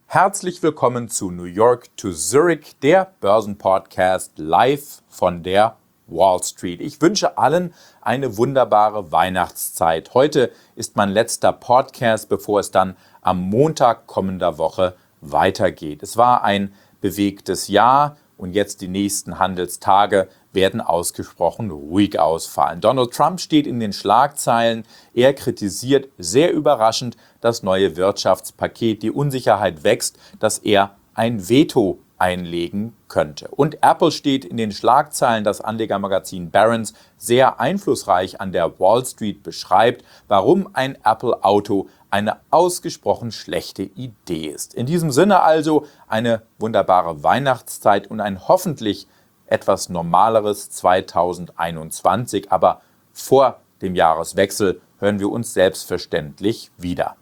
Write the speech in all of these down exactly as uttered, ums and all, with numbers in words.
Herzlich willkommen zu New York to Zurich, der Börsenpodcast live von der Wall Street. Ich wünsche allen eine wunderbare Weihnachtszeit. Heute ist mein letzter Podcast, bevor es dann am Montag kommender Woche weitergeht. Es war ein bewegtes Jahr und jetzt die nächsten Handelstage werden ausgesprochen ruhig ausfallen. Donald Trump steht in den Schlagzeilen. Er kritisiert sehr überraschend das neue Wirtschaftspaket. Die Unsicherheit wächst, dass er ein Veto einlegen könnte. Und Apple steht in den Schlagzeilen. Das Anlegermagazin Barron's sehr einflussreich an der Wall Street beschreibt, warum ein Apple-Auto eine ausgesprochen schlechte Idee ist. In diesem Sinne also eine wunderbare Weihnachtszeit und ein hoffentlich etwas normaleres zweitausendeinundzwanzig. Aber vor dem Jahreswechsel hören wir uns selbstverständlich wieder.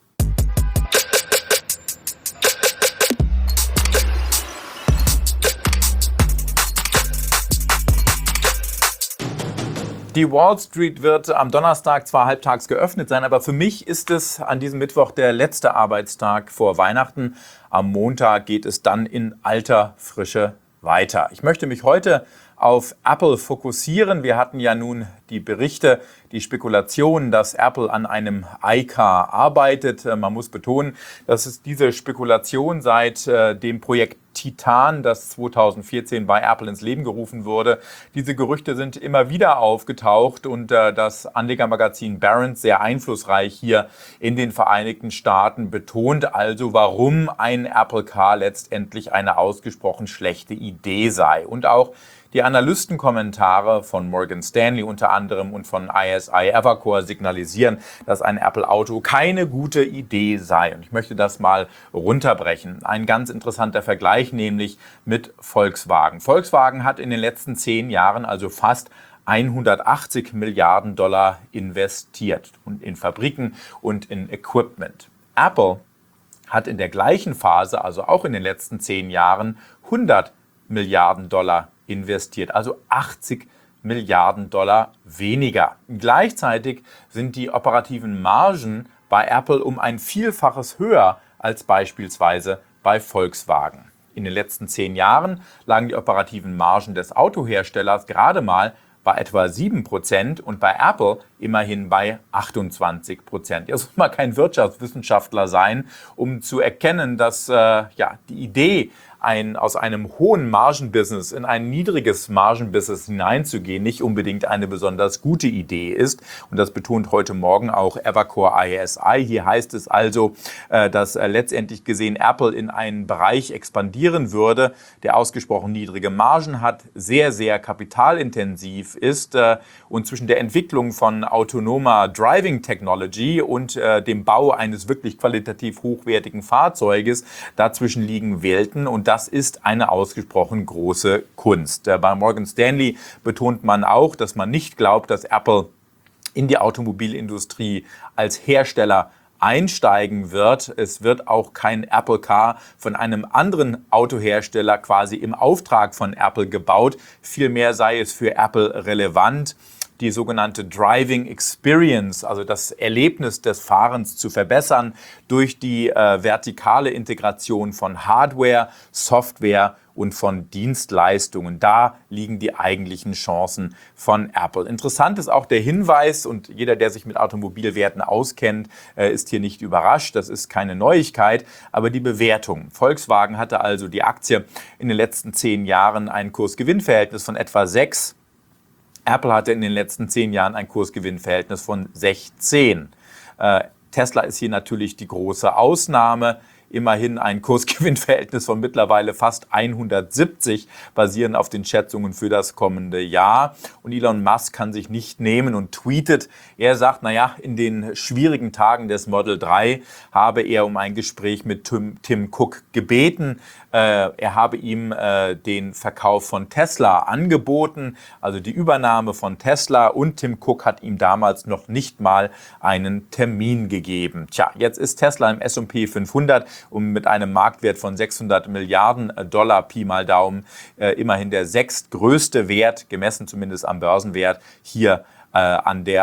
Die Wall Street wird am Donnerstag zwar halbtags geöffnet sein, aber für mich ist es an diesem Mittwoch der letzte Arbeitstag vor Weihnachten. Am Montag geht es dann in alter Frische weiter. Ich möchte mich heute auf Apple fokussieren. Wir hatten ja nun die Berichte, die Spekulationen, dass Apple an einem iCar arbeitet. Man muss betonen, dass es diese Spekulation seit äh, dem Projekt Titan, das zweitausendvierzehn bei Apple ins Leben gerufen wurde. Diese Gerüchte sind immer wieder aufgetaucht und äh, das Anlegermagazin Barron's, sehr einflussreich hier in den Vereinigten Staaten, betont also, warum ein Apple Car letztendlich eine ausgesprochen schlechte Idee sei. Und auch die Analystenkommentare von Morgan Stanley unter anderem und von I S I Evercore signalisieren, dass ein Apple-Auto keine gute Idee sei. Und ich möchte das mal runterbrechen. Ein ganz interessanter Vergleich nämlich mit Volkswagen. Volkswagen hat in den letzten zehn Jahren also fast hundertachtzig Milliarden Dollar investiert und in Fabriken und in Equipment. Apple hat in der gleichen Phase, also auch in den letzten zehn Jahren, hundert Milliarden Dollar investiert, also achtzig Milliarden Dollar weniger. Gleichzeitig sind die operativen Margen bei Apple um ein Vielfaches höher als beispielsweise bei Volkswagen. In den letzten zehn Jahren lagen die operativen Margen des Autoherstellers gerade mal bei etwa sieben Prozent und bei Apple immerhin bei achtundzwanzig Prozent. Jetzt muss man kein Wirtschaftswissenschaftler sein, um zu erkennen, dass äh, ja, die Idee, ein, aus einem hohen Margenbusiness in ein niedriges Margenbusiness hineinzugehen, nicht unbedingt eine besonders gute Idee ist. Und das betont heute Morgen auch Evercore I S I. Hier heißt es also, äh, dass äh, letztendlich gesehen Apple in einen Bereich expandieren würde, der ausgesprochen niedrige Margen hat, sehr, sehr kapitalintensiv ist äh, und zwischen der Entwicklung von autonomer Driving Technology und äh, dem Bau eines wirklich qualitativ hochwertigen Fahrzeuges dazwischen liegen Welten. Und das ist eine ausgesprochen große Kunst. Bei Morgan Stanley betont man auch, dass man nicht glaubt, dass Apple in die Automobilindustrie als Hersteller einsteigen wird. Es wird auch kein Apple Car von einem anderen Autohersteller quasi im Auftrag von Apple gebaut. Vielmehr sei es für Apple relevant, die sogenannte Driving Experience, also das Erlebnis des Fahrens zu verbessern durch die äh, vertikale Integration von Hardware, Software und von Dienstleistungen. Da liegen die eigentlichen Chancen von Apple. Interessant ist auch der Hinweis, und jeder, der sich mit Automobilwerten auskennt, äh, ist hier nicht überrascht. Das ist keine Neuigkeit, aber die Bewertung. Volkswagen hatte also die Aktie in den letzten zehn Jahren ein Kurs-Gewinn-Verhältnis von etwa sechs. Apple hatte in den letzten zehn Jahren ein Kursgewinnverhältnis von sechzehn. Äh, Tesla ist hier natürlich die große Ausnahme. Immerhin ein Kursgewinnverhältnis von mittlerweile fast hundertsiebzig, basierend auf den Schätzungen für das kommende Jahr. Und Elon Musk kann sich nicht nehmen und tweetet. Er sagt, naja, in den schwierigen Tagen des Model drei habe er um ein Gespräch mit Tim, Tim Cook gebeten. Äh, er habe ihm äh, den Verkauf von Tesla angeboten, also die Übernahme von Tesla. Und Tim Cook hat ihm damals noch nicht mal einen Termin gegeben. Tja, jetzt ist Tesla im S und P fünfhundert und mit einem Marktwert von sechshundert Milliarden Dollar, Pi mal Daumen, äh, immerhin der sechstgrößte Wert, gemessen zumindest am Börsenwert, hier äh, an der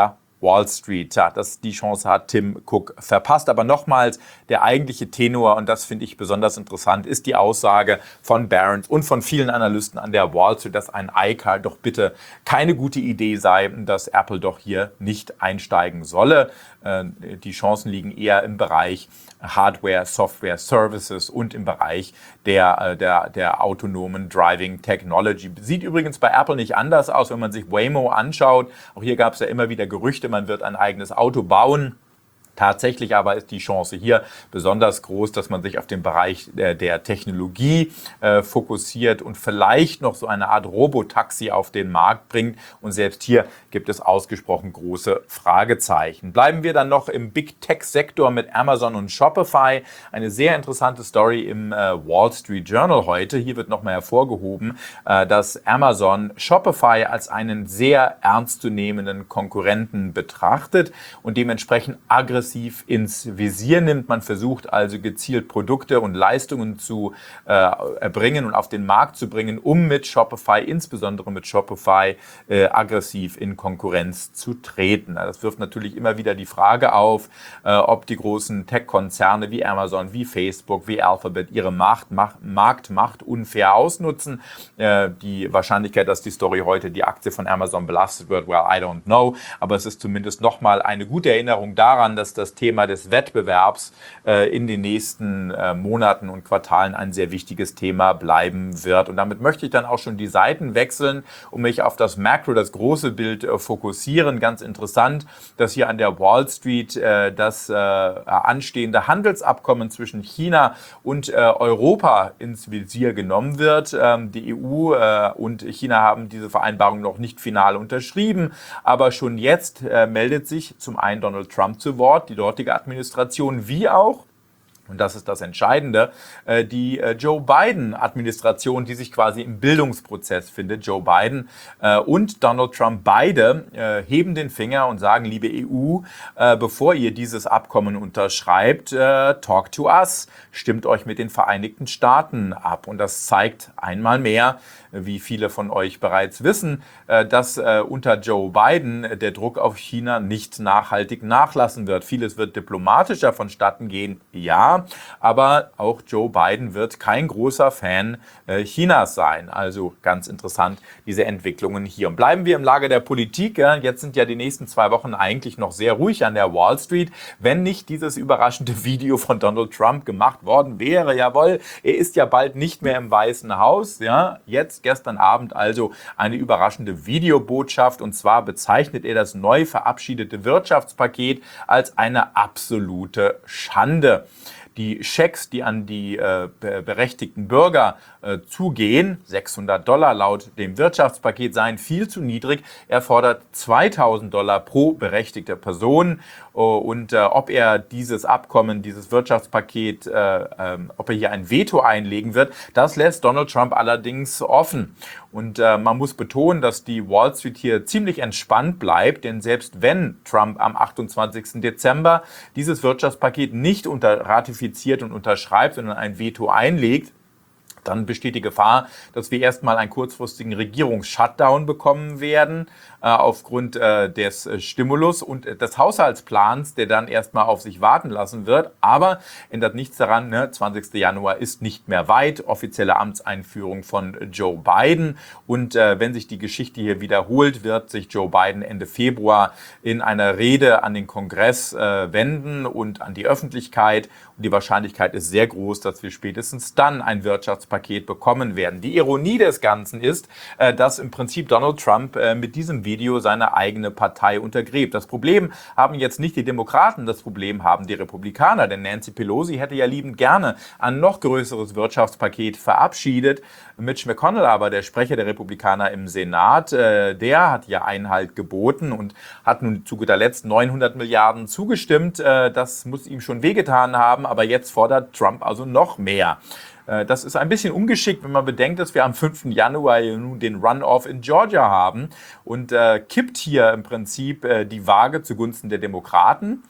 Wall Street. Ja, das, die Chance hat Tim Cook verpasst. Aber nochmals, der eigentliche Tenor, und das finde ich besonders interessant, ist die Aussage von Barron's und von vielen Analysten an der Wall Street, dass ein iCar doch bitte keine gute Idee sei, dass Apple doch hier nicht einsteigen solle. Die Chancen liegen eher im Bereich Hardware, Software, Services und im Bereich der, der, der autonomen Driving Technology. Sieht übrigens bei Apple nicht anders aus, wenn man sich Waymo anschaut. Auch hier gab es ja immer wieder Gerüchte, man wird ein eigenes Auto bauen. Tatsächlich aber ist die Chance hier besonders groß, dass man sich auf den Bereich der, der Technologie äh, fokussiert und vielleicht noch so eine Art Robotaxi auf den Markt bringt. Und selbst hier gibt es ausgesprochen große Fragezeichen. Bleiben wir dann noch im Big Tech-Sektor mit Amazon und Shopify. Eine sehr interessante Story im äh, Wall Street Journal heute. Hier wird nochmal hervorgehoben, äh, dass Amazon Shopify als einen sehr ernstzunehmenden Konkurrenten betrachtet und dementsprechend aggressiv ins Visier nimmt. Man versucht also gezielt Produkte und Leistungen zu äh, erbringen und auf den Markt zu bringen, um mit Shopify, insbesondere mit Shopify, äh, aggressiv in Konkurrenz zu treten. Das wirft natürlich immer wieder die Frage auf, äh, ob die großen Tech-Konzerne wie Amazon, wie Facebook, wie Alphabet ihre Macht, Macht, Marktmacht unfair ausnutzen. Äh, die Wahrscheinlichkeit, dass die Story heute die Aktie von Amazon belastet wird, well, I don't know. Aber es ist zumindest nochmal eine gute Erinnerung daran, dass das Thema des Wettbewerbs äh, in den nächsten äh, Monaten und Quartalen ein sehr wichtiges Thema bleiben wird. Und damit möchte ich dann auch schon die Seiten wechseln und mich auf das Makro, das große Bild äh, fokussieren. Ganz interessant, dass hier an der Wall Street äh, das äh, anstehende Handelsabkommen zwischen China und äh, Europa ins Visier genommen wird. Ähm, die E U äh, und China haben diese Vereinbarung noch nicht final unterschrieben, aber schon jetzt äh, meldet sich zum einen Donald Trump zu Wort, die dortige Administration, wie auch, und das ist das Entscheidende, die Joe Biden-Administration, die sich quasi im Bildungsprozess findet. Joe Biden und Donald Trump, beide heben den Finger und sagen, liebe E U, bevor ihr dieses Abkommen unterschreibt, talk to us, stimmt euch mit den Vereinigten Staaten ab. Und das zeigt einmal mehr, wie viele von euch bereits wissen, dass unter Joe Biden der Druck auf China nicht nachhaltig nachlassen wird. Vieles wird diplomatischer vonstatten gehen, ja, aber auch Joe Biden wird kein großer Fan Chinas sein. Also ganz interessant, diese Entwicklungen hier. Und bleiben wir im Lager der Politik. Jetzt sind ja die nächsten zwei Wochen eigentlich noch sehr ruhig an der Wall Street, wenn nicht dieses überraschende Video von Donald Trump gemacht worden wäre. Jawohl, er ist ja bald nicht mehr im Weißen Haus. Ja, jetzt gestern Abend also eine überraschende Videobotschaft, und zwar bezeichnet er das neu verabschiedete Wirtschaftspaket als eine absolute Schande. Die Schecks, die an die äh, berechtigten Bürger äh, zugehen, sechshundert Dollar laut dem Wirtschaftspaket, seien viel zu niedrig. Er fordert zweitausend Dollar pro berechtigte Person. Oh, und äh, ob er dieses Abkommen, dieses Wirtschaftspaket, äh, äh, ob er hier ein Veto einlegen wird, das lässt Donald Trump allerdings offen. Und äh, man muss betonen, dass die Wall Street hier ziemlich entspannt bleibt, denn selbst wenn Trump am achtundzwanzigsten Dezember dieses Wirtschaftspaket nicht unter ratifiziert und unterschreibt, sondern ein Veto einlegt, dann besteht die Gefahr, dass wir erstmal einen kurzfristigen Regierungs-Shutdown bekommen werden äh, aufgrund äh, des äh, Stimulus und äh, des Haushaltsplans, der dann erstmal auf sich warten lassen wird. Aber ändert nichts daran, ne? zwanzigsten Januar ist nicht mehr weit, offizielle Amtseinführung von Joe Biden. Und äh, wenn sich die Geschichte hier wiederholt, wird sich Joe Biden Ende Februar in einer Rede an den Kongress äh, wenden und an die Öffentlichkeit. Und die Wahrscheinlichkeit ist sehr groß, dass wir spätestens dann ein Wirtschaftspaket bekommen werden. Die Ironie des Ganzen ist, dass im Prinzip Donald Trump mit diesem Video seine eigene Partei untergräbt. Das Problem haben jetzt nicht die Demokraten, das Problem haben die Republikaner, denn Nancy Pelosi hätte ja liebend gerne ein noch größeres Wirtschaftspaket verabschiedet. Mitch McConnell aber, der Sprecher der Republikaner im Senat, der hat ja Einhalt geboten und hat nun zu guter Letzt neunhundert Milliarden zugestimmt. Das muss ihm schon wehgetan haben, aber jetzt fordert Trump also noch mehr. Das ist ein bisschen ungeschickt, wenn man bedenkt, dass wir am fünften Januar nun den Runoff in Georgia haben und äh, kippt hier im Prinzip äh, die Waage zugunsten der Demokraten.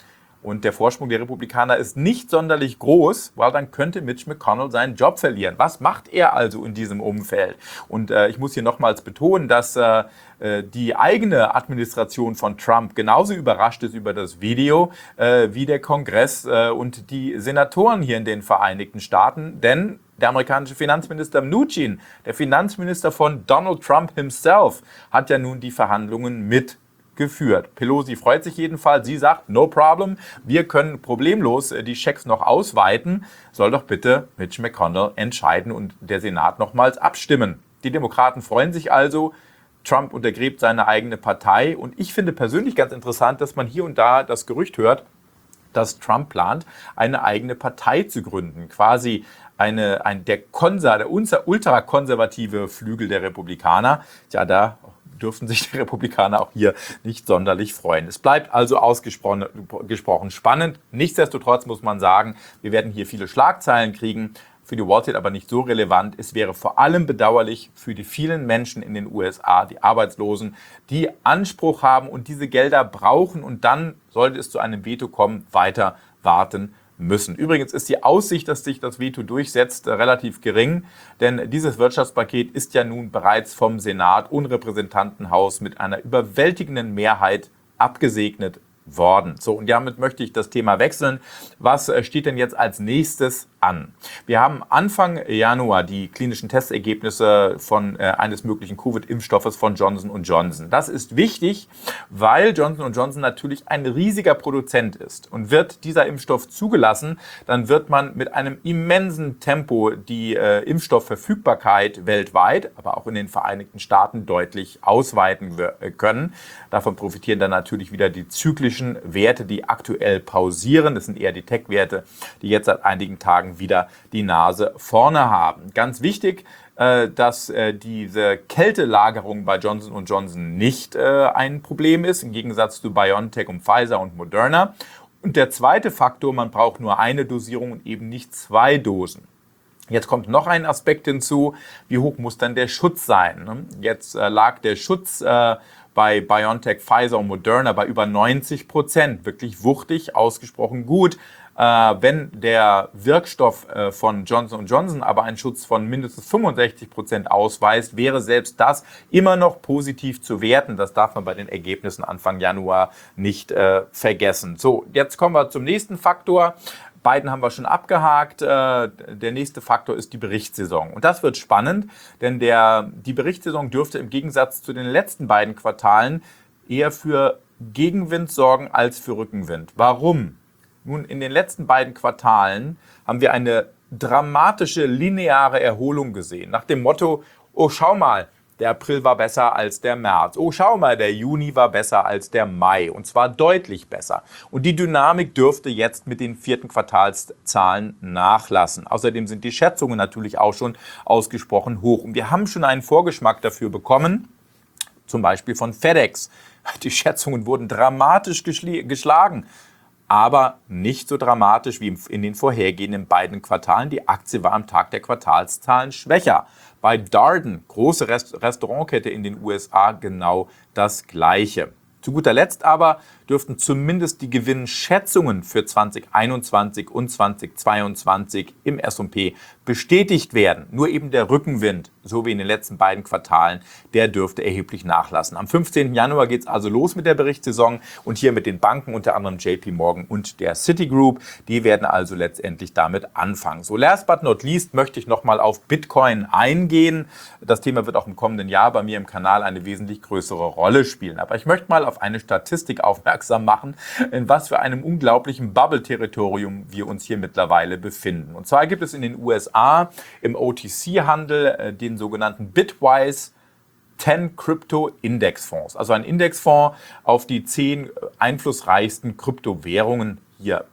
und der Vorsprung der Republikaner ist nicht sonderlich groß, weil dann könnte Mitch McConnell seinen Job verlieren. Was macht er also in diesem Umfeld? Und äh, ich muss hier nochmals betonen, dass äh, die eigene Administration von Trump genauso überrascht ist über das Video äh, wie der Kongress äh, und die Senatoren hier in den Vereinigten Staaten, denn der amerikanische Finanzminister Mnuchin, der Finanzminister von Donald Trump himself, hat ja nun die Verhandlungen mitgeführt. Pelosi freut sich jedenfalls. Sie sagt, no problem, wir können problemlos die Schecks noch ausweiten. Soll doch bitte Mitch McConnell entscheiden und der Senat nochmals abstimmen. Die Demokraten freuen sich also. Trump untergräbt seine eigene Partei. Und ich finde persönlich ganz interessant, dass man hier und da das Gerücht hört, dass Trump plant, eine eigene Partei zu gründen. Quasi eine, ein, der, Konser, der ultrakonservative Flügel der Republikaner. Ja, da dürften sich die Republikaner auch hier nicht sonderlich freuen. Es bleibt also ausgesprochen gesprochen spannend. Nichtsdestotrotz muss man sagen, wir werden hier viele Schlagzeilen kriegen. Für die Wall Street aber nicht so relevant. Es wäre vor allem bedauerlich für die vielen Menschen in den U S A, die Arbeitslosen, die Anspruch haben und diese Gelder brauchen und dann, sollte es zu einem Veto kommen, weiter warten müssen. Übrigens ist die Aussicht, dass sich das Veto durchsetzt, relativ gering, denn dieses Wirtschaftspaket ist ja nun bereits vom Senat und Repräsentantenhaus mit einer überwältigenden Mehrheit abgesegnet worden. So, und damit möchte ich das Thema wechseln. Was steht denn jetzt als nächstes an? Wir haben Anfang Januar die klinischen Testergebnisse von äh, eines möglichen Covid-Impfstoffes von Johnson und Johnson. Das ist wichtig, weil Johnson und Johnson natürlich ein riesiger Produzent ist. Und wird dieser Impfstoff zugelassen, dann wird man mit einem immensen Tempo die äh, Impfstoffverfügbarkeit weltweit, aber auch in den Vereinigten Staaten deutlich ausweiten können. Davon profitieren dann natürlich wieder die zyklischen Werte, die aktuell pausieren. Das sind eher die Tech-Werte, die jetzt seit einigen Tagen wieder die Nase vorne haben. Ganz wichtig, dass diese Kältelagerung bei Johnson und Johnson nicht ein Problem ist, im Gegensatz zu BioNTech und Pfizer und Moderna. Und der zweite Faktor, man braucht nur eine Dosierung und eben nicht zwei Dosen. Jetzt kommt noch ein Aspekt hinzu, wie hoch muss dann der Schutz sein? Jetzt lag der Schutz bei BioNTech, Pfizer und Moderna bei über neunzig Prozent. Wirklich wuchtig, ausgesprochen gut. Äh, wenn der Wirkstoff äh, von Johnson und Johnson aber einen Schutz von mindestens fünfundsechzig Prozent ausweist, wäre selbst das immer noch positiv zu werten. Das darf man bei den Ergebnissen Anfang Januar nicht äh, vergessen. So, jetzt kommen wir zum nächsten Faktor. Beiden haben wir schon abgehakt. Der nächste Faktor ist die Berichtssaison. Und das wird spannend, denn der, die Berichtssaison dürfte im Gegensatz zu den letzten beiden Quartalen eher für Gegenwind sorgen als für Rückenwind. Warum? Nun, in den letzten beiden Quartalen haben wir eine dramatische lineare Erholung gesehen. Nach dem Motto, oh schau mal, der April war besser als der März. Oh, schau mal, der Juni war besser als der Mai. Und zwar deutlich besser. Und die Dynamik dürfte jetzt mit den vierten Quartalszahlen nachlassen. Außerdem sind die Schätzungen natürlich auch schon ausgesprochen hoch. Und wir haben schon einen Vorgeschmack dafür bekommen, zum Beispiel von FedEx. Die Schätzungen wurden dramatisch geschlagen. Aber nicht so dramatisch wie in den vorhergehenden beiden Quartalen. Die Aktie war am Tag der Quartalszahlen schwächer. Bei Darden, große Rest- Restaurantkette in den U S A, genau das Gleiche. Zu guter Letzt aber dürften zumindest die Gewinnschätzungen für zwanzig einundzwanzig und zwanzig zweiundzwanzig im S und P bestätigt werden. Nur eben der Rückenwind, so wie in den letzten beiden Quartalen, der dürfte erheblich nachlassen. Am fünfzehnten Januar geht es also los mit der Berichtssaison und hier mit den Banken, unter anderem J P Morgan und der Citigroup. Die werden also letztendlich damit anfangen. So, last but not least möchte ich nochmal auf Bitcoin eingehen. Das Thema wird auch im kommenden Jahr bei mir im Kanal eine wesentlich größere Rolle spielen. Aber ich möchte mal auf eine Statistik aufmerksam machen, in was für einem unglaublichen Bubble-Territorium wir uns hier mittlerweile befinden. Und zwar gibt es in den U S A im O T C-Handel den sogenannten Bitwise zehn Krypto-Indexfonds. Also ein Indexfonds auf die zehn einflussreichsten Kryptowährungen hier.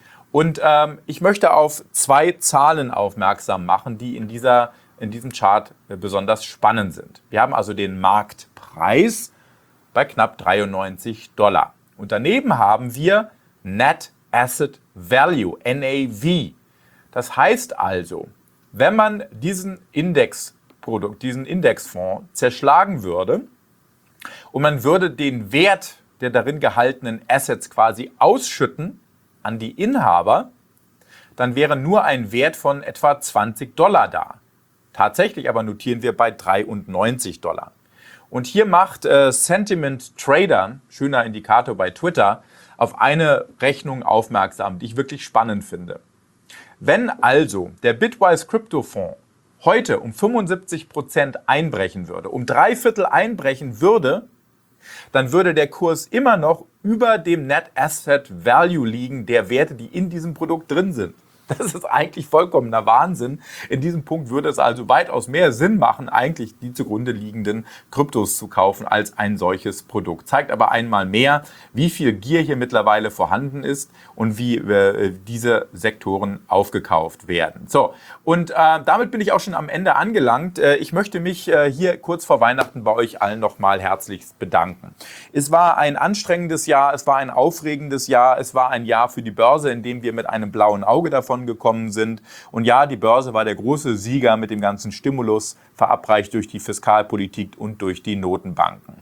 Und ähm, ich möchte auf zwei Zahlen aufmerksam machen, die in, dieser, in diesem Chart besonders spannend sind. Wir haben also den Marktpreis bei knapp dreiundneunzig Dollar. Und daneben haben wir Net Asset Value, N A V. Das heißt also, wenn man diesen Indexprodukt, diesen Indexfonds zerschlagen würde und man würde den Wert der darin gehaltenen Assets quasi ausschütten, an die Inhaber, dann wäre nur ein Wert von etwa zwanzig Dollar da. Tatsächlich aber notieren wir bei dreiundneunzig Dollar. Und hier macht äh, Sentiment Trader, schöner Indikator bei Twitter, auf eine Rechnung aufmerksam, die ich wirklich spannend finde. Wenn also der Bitwise Kryptofonds heute um fünfundsiebzig Prozent einbrechen würde, um drei Viertel einbrechen würde, dann würde der Kurs immer noch über dem Net Asset Value liegen der Werte, die in diesem Produkt drin sind. Das ist eigentlich vollkommener Wahnsinn. In diesem Punkt würde es also weitaus mehr Sinn machen, eigentlich die zugrunde liegenden Kryptos zu kaufen als ein solches Produkt. Zeigt aber einmal mehr, wie viel Gier hier mittlerweile vorhanden ist und wie äh, diese Sektoren aufgekauft werden. So, und äh, damit bin ich auch schon am Ende angelangt. Äh, ich möchte mich äh, hier kurz vor Weihnachten bei euch allen nochmal herzlichst bedanken. Es war ein anstrengendes Jahr, es war ein aufregendes Jahr, es war ein Jahr für die Börse, in dem wir mit einem blauen Auge davon gekommen sind. Und ja, die Börse war der große Sieger mit dem ganzen Stimulus, verabreicht durch die Fiskalpolitik und durch die Notenbanken.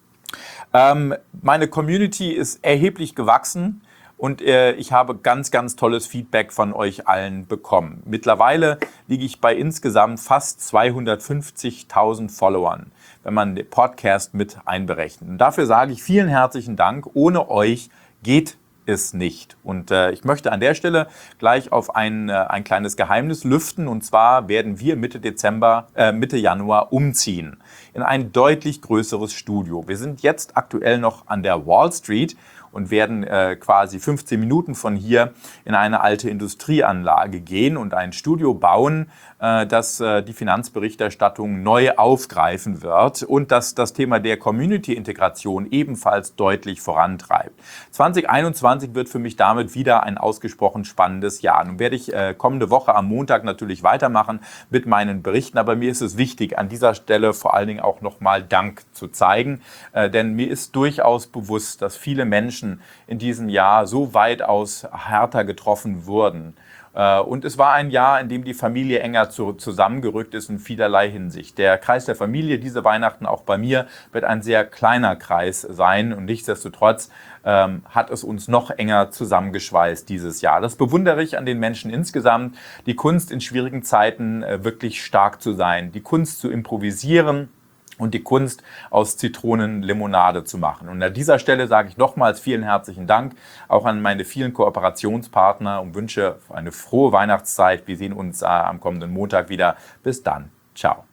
Ähm, meine Community ist erheblich gewachsen und äh, ich habe ganz, ganz tolles Feedback von euch allen bekommen. Mittlerweile liege ich bei insgesamt fast zweihundertfünfzigtausend Followern, wenn man den Podcast mit einberechnet. Und dafür sage ich vielen herzlichen Dank. Ohne euch geht ist nicht. Und äh, ich möchte an der Stelle gleich auf ein, äh, ein kleines Geheimnis lüften. Und zwar werden wir Mitte Dezember, äh, Mitte Januar umziehen in ein deutlich größeres Studio. Wir sind jetzt aktuell noch an der Wall Street und werden äh, quasi fünfzehn Minuten von hier in eine alte Industrieanlage gehen und ein Studio bauen, äh, das äh, die Finanzberichterstattung neu aufgreifen wird und das das Thema der Community-Integration ebenfalls deutlich vorantreibt. zwanzig einundzwanzig wird für mich damit wieder ein ausgesprochen spannendes Jahr. Nun werde ich äh, kommende Woche am Montag natürlich weitermachen mit meinen Berichten, aber mir ist es wichtig, an dieser Stelle vor allen Dingen auch nochmal Dank zu zeigen, äh, denn mir ist durchaus bewusst, dass viele Menschen in diesem Jahr so weitaus härter getroffen wurden. Und es war ein Jahr, in dem die Familie enger zu, zusammengerückt ist in vielerlei Hinsicht. Der Kreis der Familie, diese Weihnachten auch bei mir, wird ein sehr kleiner Kreis sein. Und nichtsdestotrotz ähm, hat es uns noch enger zusammengeschweißt dieses Jahr. Das bewundere ich an den Menschen insgesamt. Die Kunst in schwierigen Zeiten äh, wirklich stark zu sein. Die Kunst zu improvisieren. Und die Kunst aus Zitronen Limonade zu machen. Und an dieser Stelle sage ich nochmals vielen herzlichen Dank auch an meine vielen Kooperationspartner und wünsche eine frohe Weihnachtszeit. Wir sehen uns äh, am kommenden Montag wieder. Bis dann. Ciao.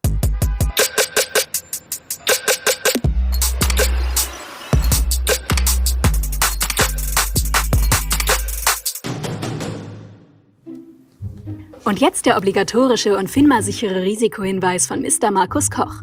Und jetzt der obligatorische und FINMA-sichere Risikohinweis von Mister Markus Koch.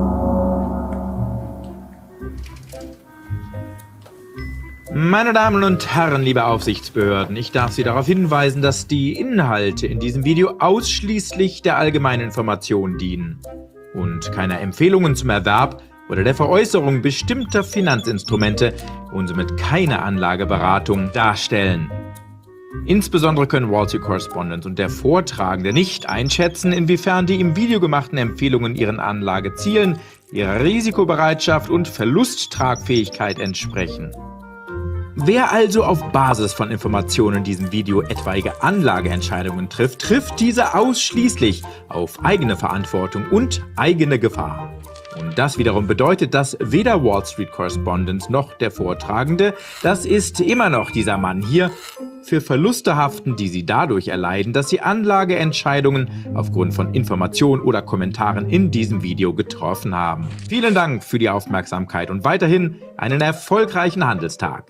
Meine Damen und Herren, liebe Aufsichtsbehörden, ich darf Sie darauf hinweisen, dass die Inhalte in diesem Video ausschließlich der allgemeinen Information dienen und keine Empfehlungen zum Erwerb oder der Veräußerung bestimmter Finanzinstrumente und somit keine Anlageberatung darstellen. Insbesondere können Wall Street Correspondent und der Vortragende nicht einschätzen, inwiefern die im Video gemachten Empfehlungen ihren Anlagezielen, ihrer Risikobereitschaft und Verlusttragfähigkeit entsprechen. Wer also auf Basis von Informationen in diesem Video etwaige Anlageentscheidungen trifft, trifft diese ausschließlich auf eigene Verantwortung und eigene Gefahr. Und das wiederum bedeutet, dass weder Wall Street Correspondent noch der Vortragende, das ist immer noch dieser Mann hier, für Verluste haften, die sie dadurch erleiden, dass sie Anlageentscheidungen aufgrund von Informationen oder Kommentaren in diesem Video getroffen haben. Vielen Dank für die Aufmerksamkeit und weiterhin einen erfolgreichen Handelstag.